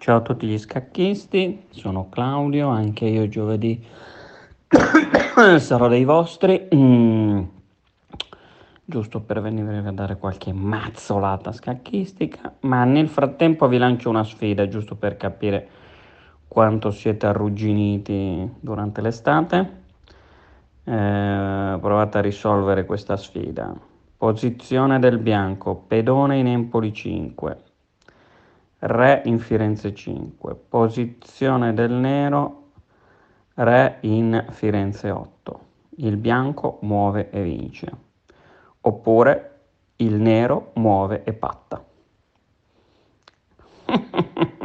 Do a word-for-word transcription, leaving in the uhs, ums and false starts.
Ciao a tutti gli scacchisti, sono Claudio, anche io giovedì sarò dei vostri, mm, giusto per venire a dare qualche mazzolata scacchistica, ma nel frattempo vi lancio una sfida, giusto per capire quanto siete arrugginiti durante l'estate. Eh, provate a risolvere questa sfida. Posizione del bianco, pedone in Empoli cinque. Re in Firenze cinque, posizione del nero, re in Firenze otto. Il bianco muove e vince. Oppure il nero muove e patta.